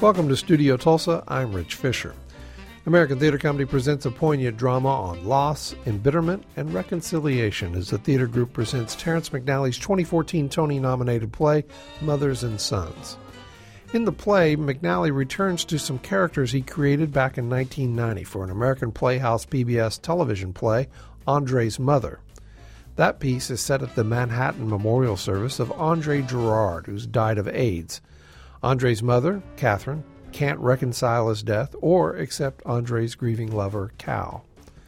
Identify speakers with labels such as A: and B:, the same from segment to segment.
A: Welcome to Studio Tulsa. I'm Rich Fisher. American Theater Company presents a poignant drama on loss, embitterment, and reconciliation as the theater group presents Terrence McNally's 2014 Tony-nominated play, Mothers and Sons. In the play, McNally returns to some characters he created back in 1990 for an American Playhouse PBS television play, Andre's Mother. That piece is set at the Manhattan memorial service of Andre Gerard, who's died of AIDS. Andre's mother, Catherine, can't reconcile his death or accept Andre's grieving lover, Cal.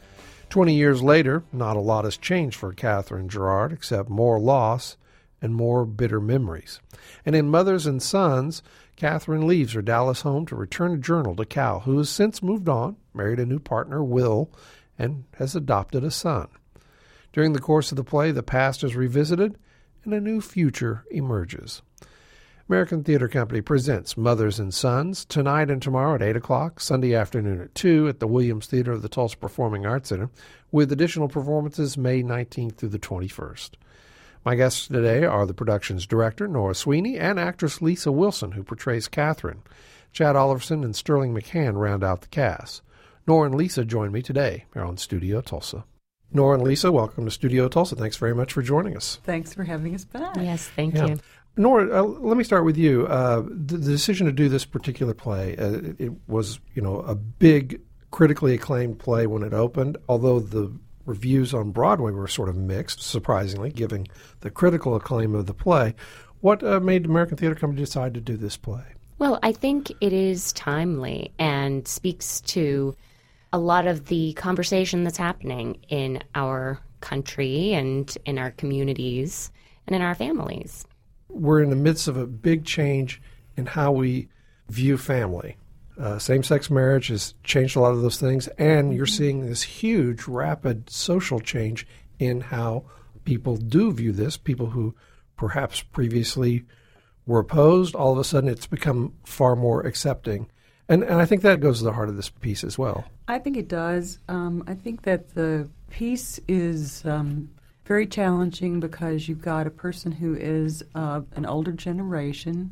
A: 20 years later, not a lot has changed for Catherine Gerard except more loss and more bitter memories. And in Mothers and Sons, Catherine leaves her Dallas home to return a journal to Cal, who has since moved on, married a new partner, Will, and has adopted a son. During the course of the play, the past is revisited and a new future emerges. American Theater Company presents Mothers and Sons tonight and tomorrow at 8 o'clock, Sunday afternoon at 2 at the Williams Theater of the Tulsa Performing Arts Center, with additional performances May 19th through the 21st. My guests today are the production's director, Nora Sweeney, and actress Lisa Wilson, who portrays Catherine. Chad Oliverson and Sterling McCann round out the cast. Nora and Lisa join me today here on Studio Tulsa. Nora and Lisa, welcome to Studio Tulsa. Thanks very much for joining us.
B: Thanks for having us back.
C: Yes, thank you.
A: Nora, let me start with you. The decision to do this particular play, it was, a big, critically acclaimed play when it opened, although the reviews on Broadway were sort of mixed, surprisingly, given the critical acclaim of the play. What made American Theater Company decide to do this play?
C: Well, I think it is timely and speaks to a lot of the conversation that's happening in our country and in our communities and in our families.
A: We're in the midst of a big change in how we view family. Same-sex marriage has changed a lot of those things, and you're seeing this huge, rapid social change in how people do view this. People who perhaps previously were opposed, all of a sudden it's become far more accepting. And I think that goes to the heart of this piece as well.
B: I think it does. I think that the piece is very challenging because you've got a person who is an older generation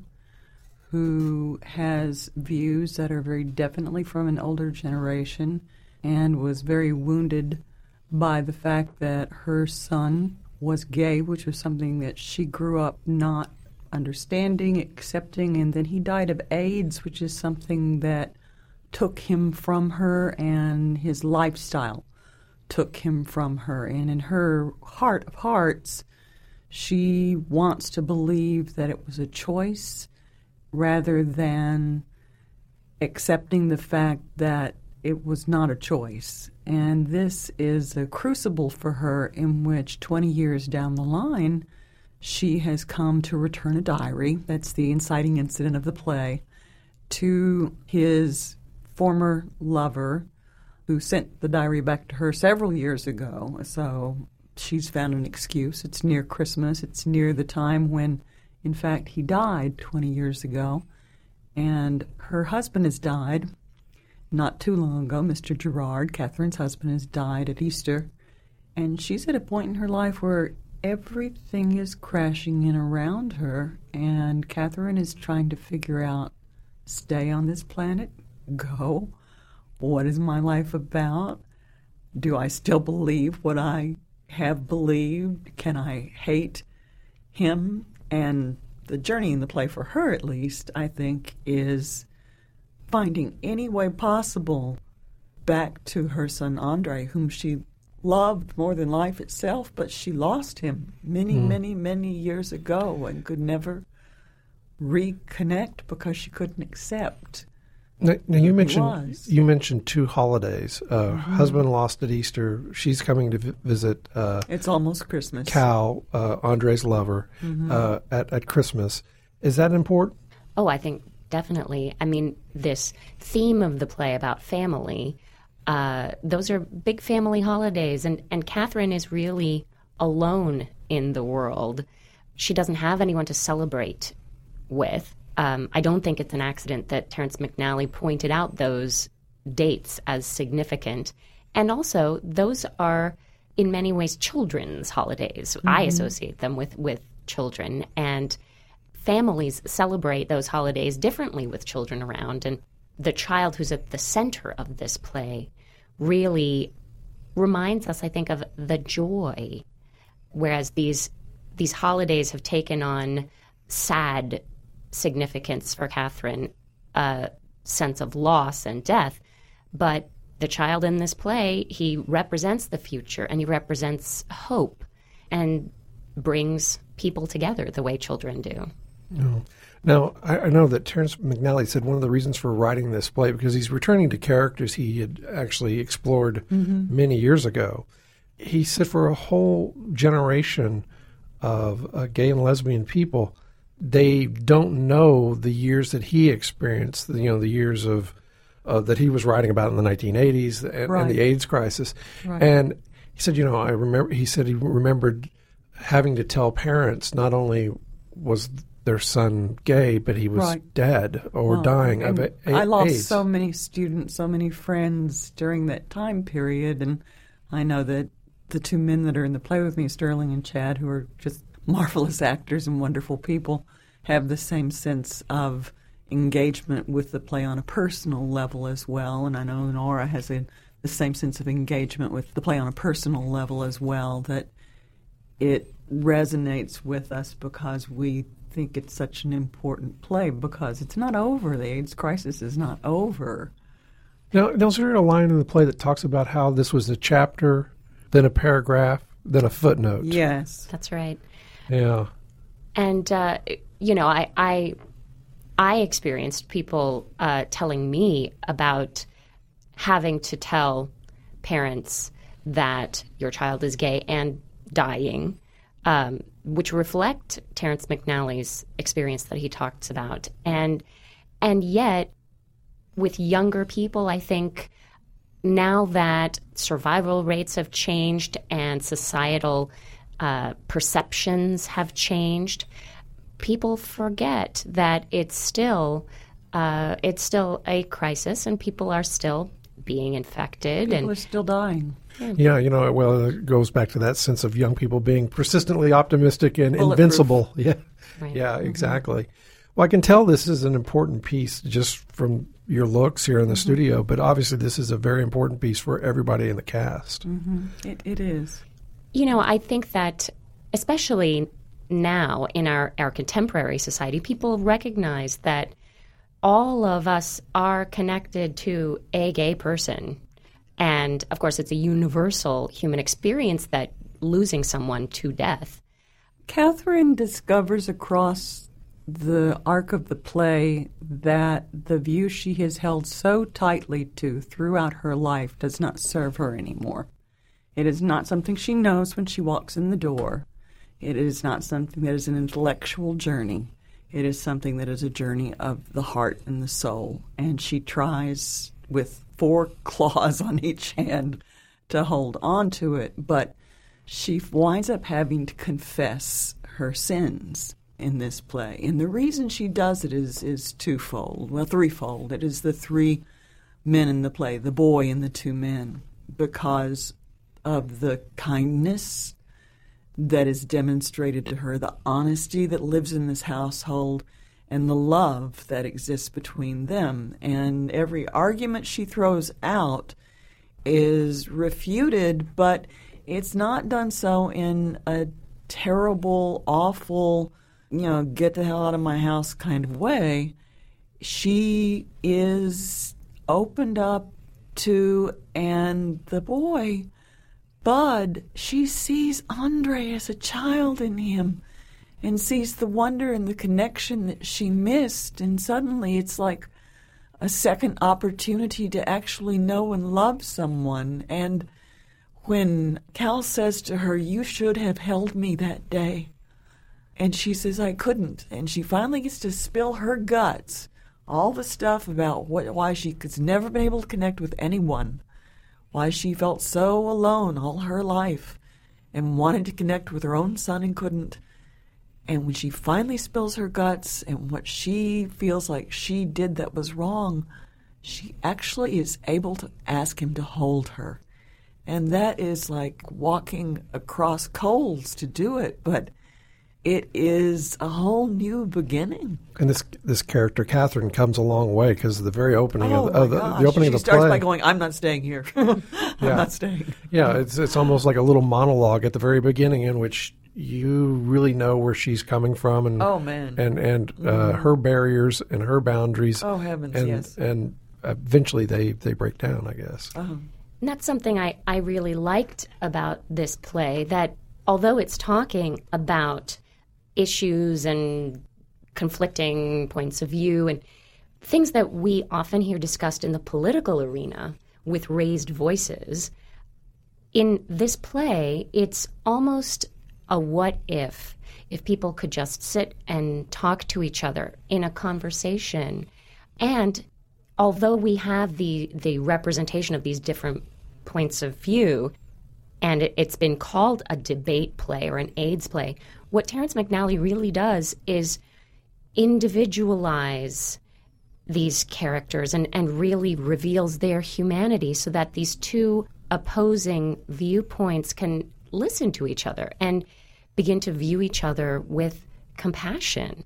B: who has views that are very definitely from an older generation and was very wounded by the fact that her son was gay, which was something that she grew up not understanding, accepting, and then he died of AIDS, which is something that took him from her, and his lifestyle took him from her. And in her heart of hearts, she wants to believe that it was a choice rather than accepting the fact that it was not a choice. And this is a crucible for her in which 20 years down the line, she has come to return a diary, that's the inciting incident of the play, to his former lover, who sent the diary back to her several years ago. So she's found an excuse. It's near Christmas. It's near the time when, in fact, he died 20 years ago. And her husband has died not too long ago. Mr. Gerard, Catherine's husband, has died at Easter. And she's at a point in her life where everything is crashing in around her. And Catherine is trying to figure out, stay on this planet, go. What is my life about? Do I still believe what I have believed? Can I hate him? And the journey in the play, for her at least, I think, is finding any way possible back to her son Andre, whom she loved more than life itself, but she lost him many years ago and could never reconnect because she couldn't accept.
A: Now you mentioned two holidays. Husband lost at Easter. She's coming to visit.
B: It's almost Christmas.
A: Cal, Andre's lover, at Christmas. Is that important?
C: Oh, I think definitely. I mean, this theme of the play about family, those are big family holidays, and Catherine is really alone in the world. She doesn't have anyone to celebrate with. I don't think it's an accident that Terrence McNally pointed out those dates as significant. And also, those are, in many ways, children's holidays. I associate them with children. And families celebrate those holidays differently with children around. And the child who's at the center of this play really reminds us, I think, of the joy, whereas these holidays have taken on sad significance for Catherine, a sense of loss and death. But the child in this play, he represents the future, and he represents hope and brings people together the way children do.
A: No. Now, I know that Terrence McNally said one of the reasons for writing this play, because he's returning to characters he had actually explored many years ago. He said for a whole generation of gay and lesbian people, they don't know the years that he experienced, the years of that he was writing about in the 1980s and the AIDS crisis.
B: Right.
A: And he said, he said he remembered having to tell parents not only was their son gay, but he was dead or dying of AIDS.
B: I lost so many students, so many friends during that time period, and I know that the two men that are in the play with me, Sterling and Chad, who are just marvelous actors and wonderful people, have the same sense of engagement with the play on a personal level as well, and I know Nora has the same sense of engagement with the play on a personal level as well, that it resonates with us because we think it's such an important play, because it's not over. The AIDS crisis is not over.
A: Now, there's a line in the play that talks about how this was a chapter, then a paragraph, then a footnote.
B: Yes.
C: That's right.
A: Yeah.
C: And, I experienced people telling me about having to tell parents that your child is gay and dying, which reflect Terrence McNally's experience that he talks about. And yet, with younger people, I think now that survival rates have changed and societal perceptions have changed, people forget that it's still a crisis, and people are still being infected.
B: People are still dying.
A: Yeah, it goes back to that sense of young people being persistently optimistic and invincible. Yeah,
C: Right.
A: Yeah, exactly. Well, I can tell this is an important piece just from your looks here in the studio, but obviously this is a very important piece for everybody in the cast.
B: It is.
C: I think that especially now in our contemporary society, people recognize that all of us are connected to a gay person. And, of course, it's a universal human experience that losing someone to death.
B: Catherine discovers across the arc of the play that the view she has held so tightly to throughout her life does not serve her anymore. It is not something she knows when she walks in the door. It is not something that is an intellectual journey. It is something that is a journey of the heart and the soul. And she tries with 4 claws on each hand to hold on to it, but she winds up having to confess her sins in this play. And the reason she does it is twofold, threefold. It is the 3 men in the play, the boy and the 2 men, because of the kindness that is demonstrated to her, the honesty that lives in this household, and the love that exists between them. And every argument she throws out is refuted, but it's not done so in a terrible, awful, get the hell out of my house kind of way. She is opened up to, and the boy, Bud, she sees Andre as a child in him and sees the wonder and the connection that she missed. And suddenly it's like a second opportunity to actually know and love someone. And when Cal says to her, "You should have held me that day," and she says, "I couldn't," and she finally gets to spill her guts, all the stuff about why she has never been able to connect with anyone, why she felt so alone all her life and wanted to connect with her own son and couldn't. And when she finally spills her guts and what she feels like she did that was wrong, she actually is able to ask him to hold her. And that is like walking across coals to do it, but
D: it is a whole new beginning.
A: And this character, Catherine, comes a long way because the very opening
D: Oh,
A: of
D: my
A: the
D: gosh.
A: opening
D: She
A: of the
D: starts
A: play.
D: by going, I'm not staying here. I'm not staying.
A: Yeah, it's almost like a little monologue at the very beginning in which you really know where she's coming from and
D: Oh, man.
A: and her barriers and her boundaries.
D: Oh, heavens,
A: and,
D: yes.
A: And eventually they break down, I guess.
C: And that's something I really liked about this play, that although it's talking about issues and conflicting points of view and things that we often hear discussed in the political arena with raised voices, in this play, it's almost a what if people could just sit and talk to each other in a conversation. And although we have the representation of these different points of view, and it's been called a debate play or an AIDS play, what Terrence McNally really does is individualize these characters and really reveals their humanity so that these two opposing viewpoints can listen to each other and begin to view each other with compassion.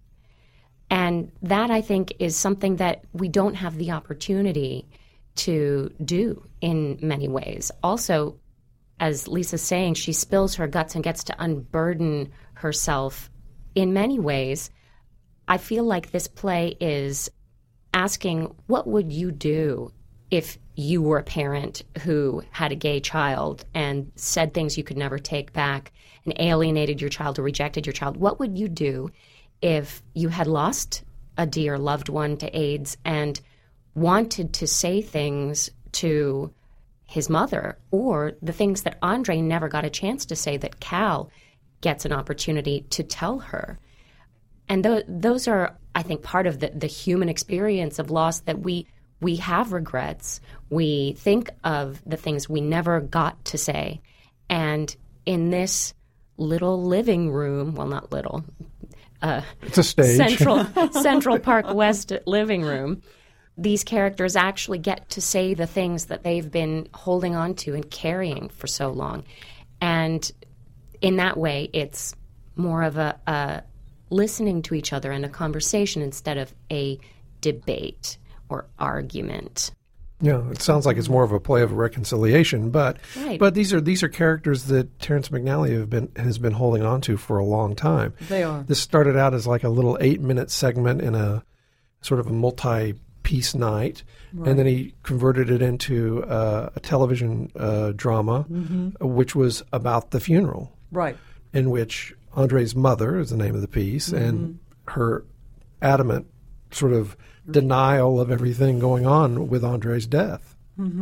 C: And that, I think, is something that we don't have the opportunity to do in many ways. Also, as Lisa's saying, she spills her guts and gets to unburden herself in many ways. I feel like this play is asking, what would you do if you were a parent who had a gay child and said things you could never take back and alienated your child or rejected your child? What would you do if you had lost a dear loved one to AIDS and wanted to say things to his mother, or the things that Andre never got a chance to say that Cal gets an opportunity to tell her? And those are, I think, part of the human experience of loss, that we have regrets. We think of the things we never got to say. And in this little living room, well, not little,
A: It's a stage.
C: Central Park West living room, these characters actually get to say the things that they've been holding on to and carrying for so long. And in that way, it's more of a listening to each other and a conversation instead of a debate or argument.
A: Yeah, it sounds like it's more of a play of reconciliation, but
C: Right.
A: but these are characters that Terrence McNally has been holding on to for a long time.
D: They are.
A: This started out as like a little 8-minute segment in a sort of a multi-piece night, and then he converted it into a television drama, which was about the funeral,
D: Right.
A: in which Andre's mother is the name of the piece, and her adamant sort of denial of everything going on with Andre's death.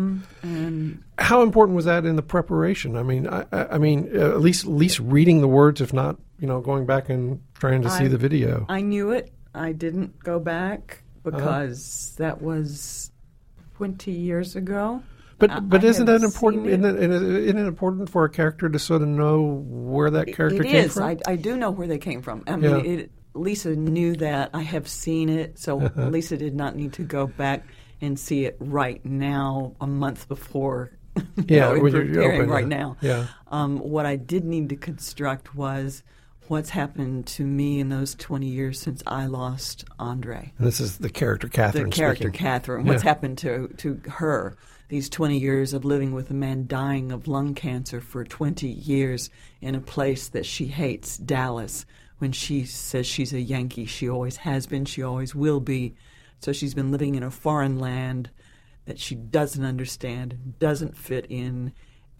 D: And
A: How important was that in the preparation? I mean, I mean, at least reading the words, if not, going back and trying to see the video.
D: I knew it. I didn't go back because that was 20 years ago.
A: But
D: I
A: isn't
D: have
A: that important?
D: seen
A: Isn't it important for a character to sort of know where that character
D: It
A: came
D: is.
A: from?
D: I do know where they came from. I
A: Yeah.
D: mean, Lisa knew that. I have seen it, so Lisa did not need to go back and see it right now, a month before.
A: Yeah, when you're
D: preparing
A: open,
D: right
A: yeah.
D: now.
A: Yeah.
D: What I did need to construct was what's happened to me in those 20 years since I lost Andre.
A: And this is the character Catherine
D: The character
A: speaking.
D: Catherine. What's
A: Yeah.
D: happened to her? These 20 years of living with a man dying of lung cancer for 20 years in a place that she hates, Dallas. When she says she's a Yankee, she always has been, she always will be. So she's been living in a foreign land that she doesn't understand, doesn't fit in,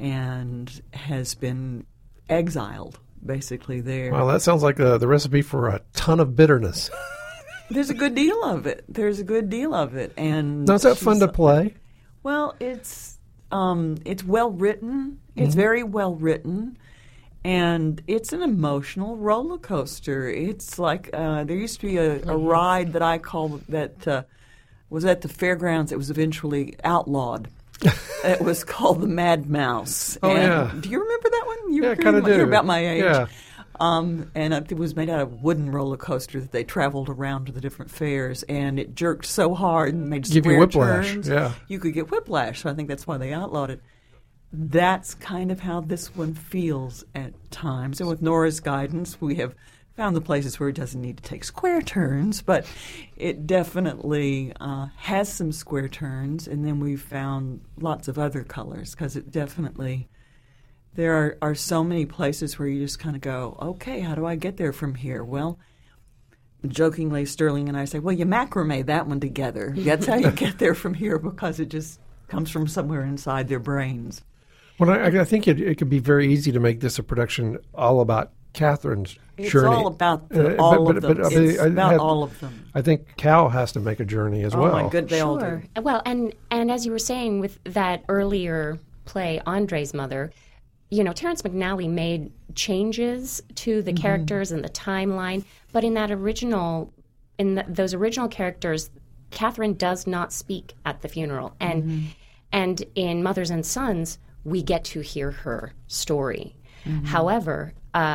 D: and has been exiled, basically, there.
A: Well, that sounds like the recipe for a ton of bitterness.
D: There's a good deal of it. There's a good deal of it. And
A: Now, is that fun
D: she's-
A: to play?
D: Well, it's well written. It's very well written, and it's an emotional roller coaster. It's like there used to be a ride that I called that was at the fairgrounds. It was eventually outlawed. It was called the Mad Mouse.
A: Oh,
D: And
A: yeah.
D: do you remember that one?
A: Yeah, I kinda do.
D: You're about my age.
A: Yeah.
D: And it was made out of wooden roller coaster that they traveled around to the different fairs, and it jerked so hard and made
A: Give you
D: square
A: whiplash,
D: turns.
A: yeah.
D: You could get whiplash, so I think that's why they outlawed it. That's kind of how this one feels at times. And with Nora's guidance, we have found the places where it doesn't need to take square turns, but it definitely has some square turns. And then we found lots of other colors because it definitely, there are so many places where you just kind of go, okay, how do I get there from here? Well, jokingly, Sterling and I say, well, you macrame that one together. That's how you get there from here, because it just comes from somewhere inside their brains.
A: Well, I think it could be very easy to make this a production all about Catherine's
D: It's
A: journey.
D: all about all of them. It's about all of them.
A: I think Cal has to make a journey as
D: Oh,
A: well.
D: my goodness, they all do.
C: Well, and as you were saying with that earlier play, Andre's Mother, Terrence McNally made changes to the characters and the timeline, but in that those original characters, Catherine does not speak at the funeral, and in Mothers and Sons, we get to hear her story. However,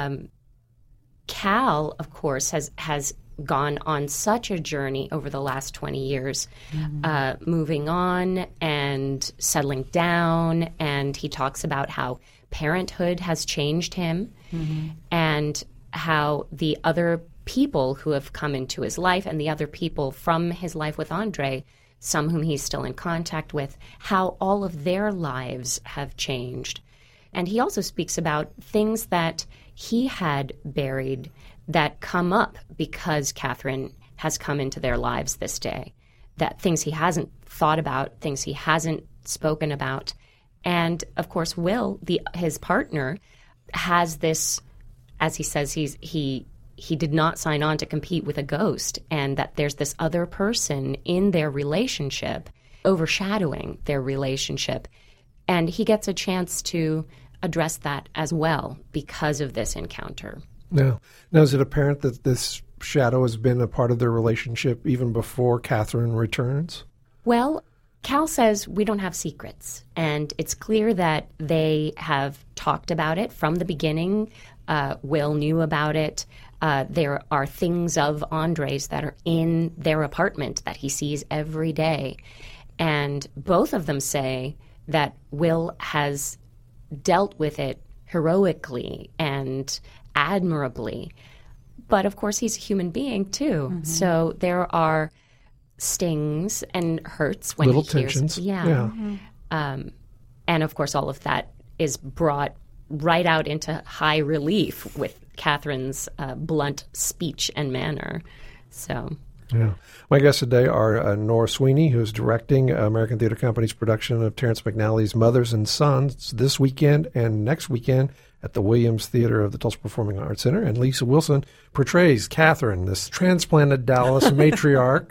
C: Cal, of course, has gone on such a journey over the last 20 years, moving on and settling down, and he talks about how parenthood has changed him and how the other people who have come into his life and the other people from his life with Andre, some whom he's still in contact with, how all of their lives have changed. And he also speaks about things that he had buried that come up because Catherine has come into their lives this day, that things he hasn't thought about, things he hasn't spoken about. And, of course, Will, his partner, has this, as he says, he did not sign on to compete with a ghost, and that there's this other person in their relationship overshadowing their relationship. And he gets a chance to address that as well because of this encounter.
A: Now, is it apparent that this shadow has been a part of their relationship even before Catherine returns?
C: Well, Cal says we don't have secrets, and it's clear that they have talked about it from the beginning. Will knew about it. There are things of Andre's that are in their apartment that he sees every day. And both of them say that Will has dealt with it heroically and admirably. But, of course, he's a human being, too. So there are stings and hurts when
A: little
C: he hears.
A: tensions.
C: Yeah. And, of course, all of that is brought right out into high relief with Catherine's blunt speech and manner. So,
A: yeah. My guests today are Nora Sweeney, who's directing American Theatre Company's production of Terrence McNally's Mothers and Sons this weekend and next weekend at the Williams Theater of the Tulsa Performing Arts Center. And Lisa Wilson portrays Catherine, this transplanted Dallas matriarch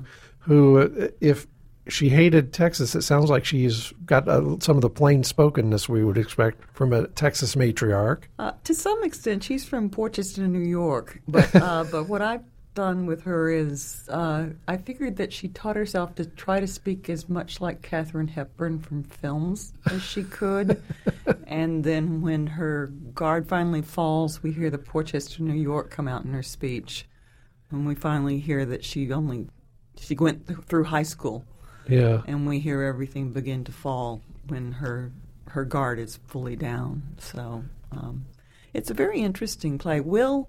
A: who, if she hated Texas, it sounds like she's got some of the plain spokenness we would expect from a Texas matriarch.
D: To some extent, she's from Portchester, New York. But what I've done with her is I figured that she taught herself to try to speak as much like Katharine Hepburn from films as she could. And then when her guard finally falls, we hear the Portchester, New York come out in her speech. And we finally hear that she went through high school.
A: Yeah.
D: And we hear everything begin to fall when her guard is fully down. So it's a very interesting play. Will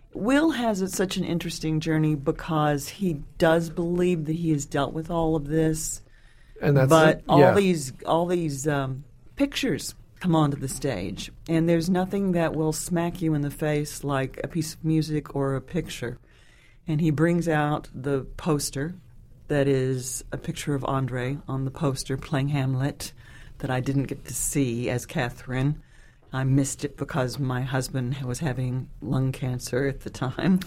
D: has such an interesting journey because he does believe that he has dealt with all of this.
A: And that's
D: but
A: it. Yeah.
D: all these pictures come onto the stage, and there's nothing that will smack you in the face like a piece of music or a picture. And he brings out the poster that is a picture of Andre on the poster playing Hamlet that I didn't get to see as Catherine. I missed it because my husband was having lung cancer at the time.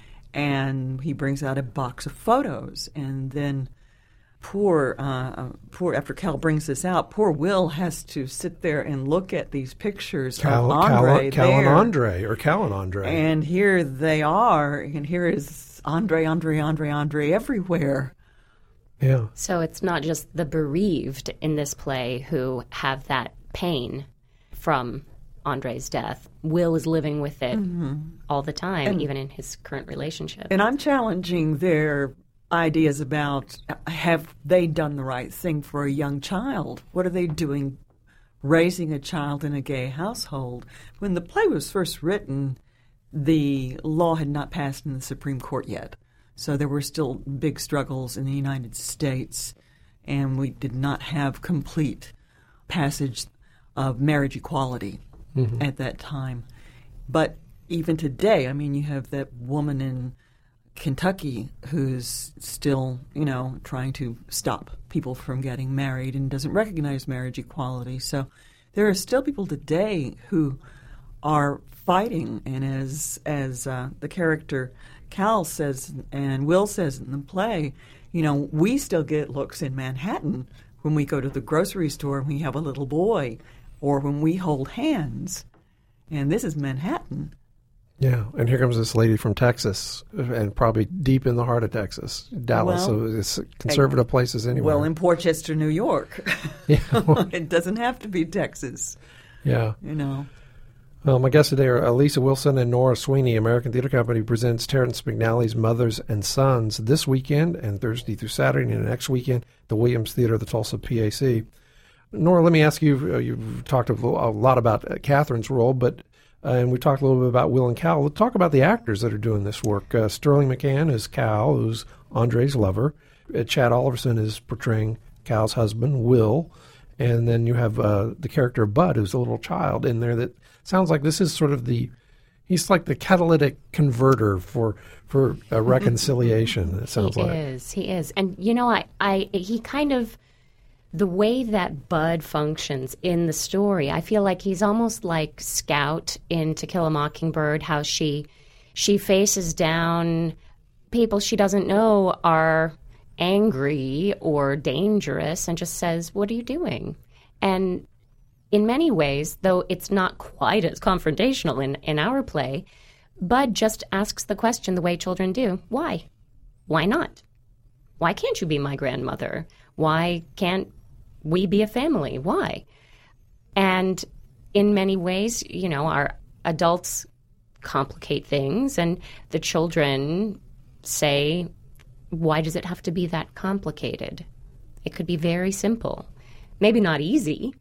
D: And he brings out a box of photos. And then poor after Cal brings this out, poor Will has to sit there and look at these pictures of Andre
A: Cal and
D: there.
A: Andre.
D: And here they are, and here is Andre everywhere.
A: Yeah.
C: So it's not just the bereaved in this play who have that pain from Andre's death. Will is living with it all the time, even in his current relationship.
D: And I'm challenging their ideas about, have they done the right thing for a young child? What are they doing raising a child in a gay household? When the play was first written, the law had not passed in the Supreme Court yet. So there were still big struggles in the United States, and we did not have complete passage of marriage equality at that time. But even today, I mean, you have that woman in Kentucky who's still, trying to stop people from getting married and doesn't recognize marriage equality. So there are still people today who are fighting, and as the character Cal says and Will says in the play, we still get looks in Manhattan when we go to the grocery store and we have a little boy, or when we hold hands. And this is Manhattan.
A: Yeah, and here comes this lady from Texas, and probably deep in the heart of Texas, Dallas. So it's conservative places anywhere.
D: Well, in Portchester, New York.
A: Yeah,
D: it doesn't have to be Texas.
A: Yeah.
D: Well,
A: my guests today are Elisa Wilson and Nora Sweeney. American Theater Company presents Terrence McNally's Mothers and Sons this weekend and Thursday through Saturday, and next weekend, the Williams Theater, the Tulsa PAC. Nora, let me ask you, you've talked a lot about Catherine's role, but and we talked a little bit about Will and Cal. Let's talk about the actors that are doing this work. Sterling McCann is Cal, who's Andre's lover. Chad Oliverson is portraying Cal's husband, Will. And then you have the character of Bud, who's a little child in there that sounds like this is sort of he's like the catalytic converter for a reconciliation, it sounds like.
C: He is. And, he kind of, the way that Bud functions in the story, I feel like he's almost like Scout in To Kill a Mockingbird, how she faces down people she doesn't know are angry or dangerous and just says, "What are you doing?" And in many ways, though it's not quite as confrontational in our play, Bud just asks the question the way children do. Why? Why not? Why can't you be my grandmother? Why can't we be a family? Why? And in many ways, our adults complicate things, and the children say, why does it have to be that complicated? It could be very simple. Maybe not easy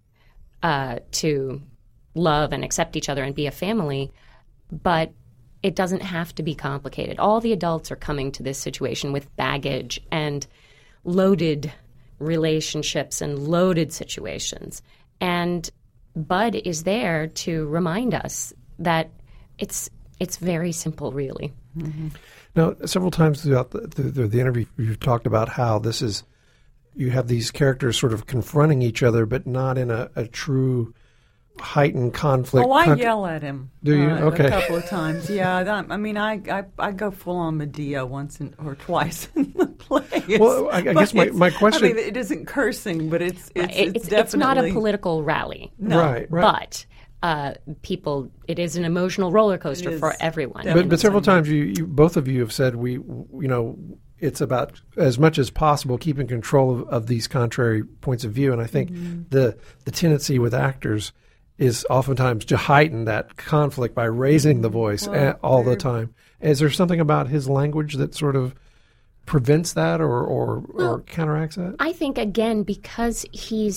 C: to love and accept each other and be a family, but it doesn't have to be complicated. All the adults are coming to this situation with baggage and loaded relationships and loaded situations. And Bud is there to remind us that it's very simple, really.
A: Mm-hmm. Now, several times throughout the interview, you've talked about how you have these characters sort of confronting each other, but not in a true heightened conflict.
D: Oh, I yell at him.
A: Do you? Okay.
D: A couple of times. Yeah, I go full on Medea once or twice in the play.
A: Well, I guess my question.
D: I mean, it isn't cursing, but it's definitely.
C: It's not a political rally.
D: No.
A: Right.
C: But people, it is an emotional roller coaster for everyone.
A: But several times you both of you have said it's about as much as possible keeping control of these contrary points of view, and I think the tendency with actors is oftentimes to heighten that conflict by raising the voice all the time. Is there something about his language that sort of prevents that or counteracts that?
C: I think, again, because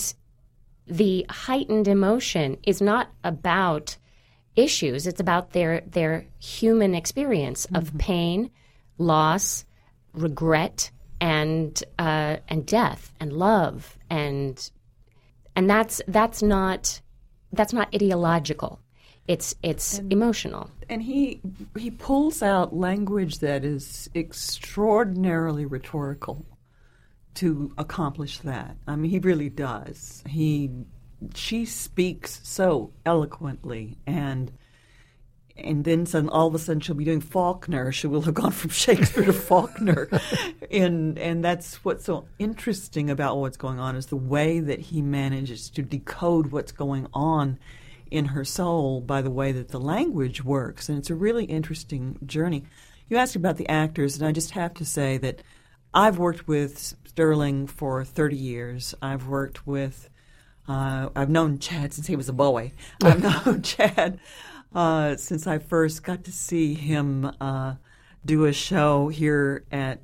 C: the heightened emotion is not about issues. It's about their human experience of pain, loss, regret, and death, and love, and that's not ideological. It's emotional.
D: And he pulls out language that is extraordinarily rhetorical to accomplish that. I mean, he really does. She speaks so eloquently, and then all of a sudden she'll be doing Faulkner. She will have gone from Shakespeare to Faulkner, and that's what's so interesting about what's going on is the way that he manages to decode what's going on in her soul by the way that the language works, and it's a really interesting journey. You asked about the actors, and I just have to say that I've worked with Sterling for 30 years. I've worked with, I've known Chad since he was a boy. I've known Chad since I first got to see him do a show here in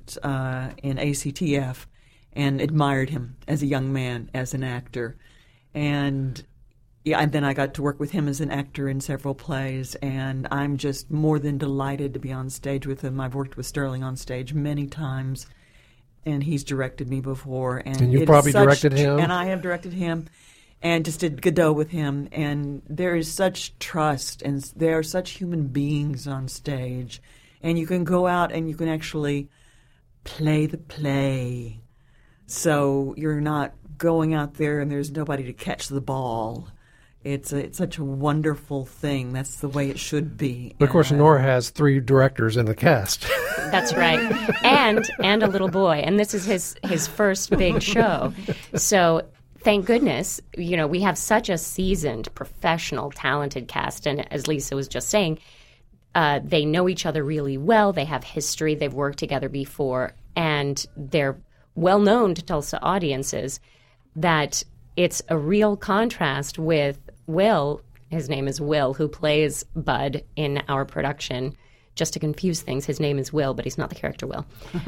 D: ACTF, and admired him as a young man, as an actor. And Yeah, and then I got to work with him as an actor in several plays, and I'm just more than delighted to be on stage with him. I've worked with Sterling on stage many times, and he's directed me before.
A: And you probably directed him?
D: And I have directed him, and just did Godot with him. And there is such trust, and they are such human beings on stage. And you can go out and you can actually play the play. So you're not going out there and there's nobody to catch the ball. It's such a wonderful thing. That's the way it should be.
A: But of course, Nora has 3 directors in the cast.
C: That's right, and a little boy, and this is his first big show. So thank goodness, we have such a seasoned, professional, talented cast, and as Lisa was just saying, they know each other really well. They have history. They've worked together before, and they're well known to Tulsa audiences. That it's a real contrast with Will, his name is Will, who plays Bud in our production. Just to confuse things, his name is Will, but he's not the character Will.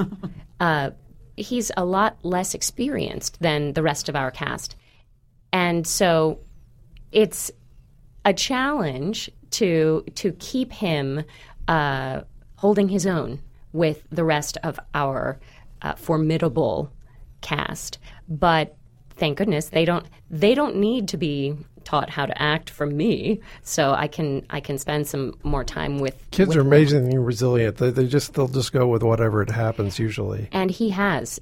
C: He's a lot less experienced than the rest of our cast. And so it's a challenge to keep him holding his own with the rest of our formidable cast. But thank goodness they don't need to be taught how to act from me, so I can spend some more time with
A: kids. Are amazingly resilient. They'll just go with whatever it happens usually.
C: And he has.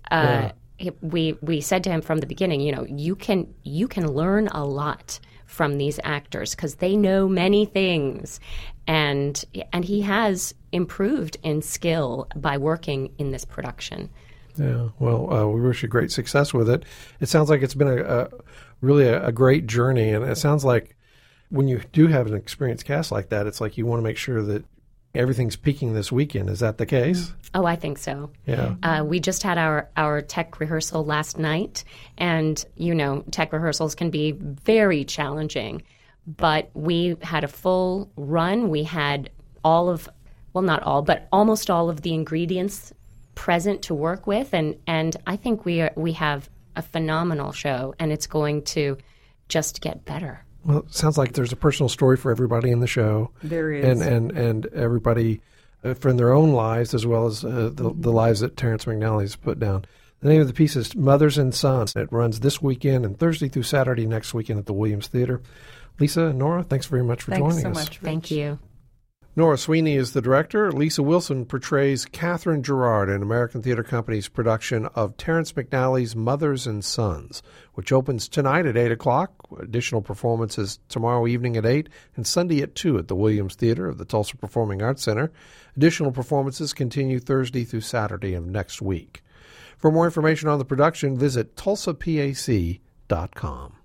C: We said to him from the beginning, you can learn a lot from these actors because they know many things, and he has improved in skill by working in this production.
A: Yeah, well, we wish you great success with it. It sounds like it's been really a great journey, and it sounds like when you do have an experienced cast like that, it's like you want to make sure that everything's peaking this weekend. Is that the case?
C: Oh, I think so.
A: Yeah.
C: We just had our tech rehearsal last night, and tech rehearsals can be very challenging, but we had a full run. We had not all, but almost all of the ingredients present to work with, and I think we have a phenomenal show, and it's going to just get better.
A: Well, it sounds like there's a personal story for everybody in the show.
D: There is,
A: and everybody from their own lives as well as the lives that Terrence McNally's put down. The name of the piece is Mothers and Sons. It runs this weekend and Thursday through Saturday next weekend at the Williams Theater. Lisa and Nora, thanks very much for joining us.
D: Thanks so much, Rich.
C: Thank you.
A: Nora Sweeney is the director. Lisa Wilson portrays Catherine Gerard in American Theater Company's production of Terrence McNally's Mothers and Sons, which opens tonight at 8 o'clock. Additional performances tomorrow evening at 8 and Sunday at 2 at the Williams Theater of the Tulsa Performing Arts Center. Additional performances continue Thursday through Saturday of next week. For more information on the production, visit tulsapac.com.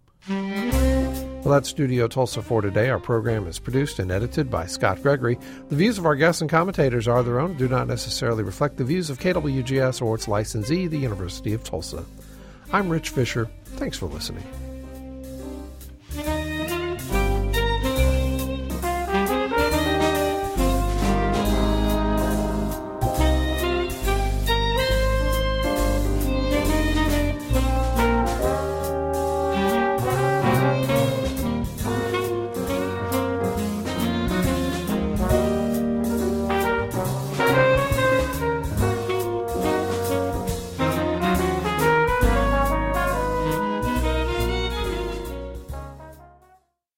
A: Well, that's Studio Tulsa for today. Our program is produced and edited by Scott Gregory. The views of our guests and commentators are their own, do not necessarily reflect the views of KWGS or its licensee, the University of Tulsa. I'm Rich Fisher. Thanks for listening.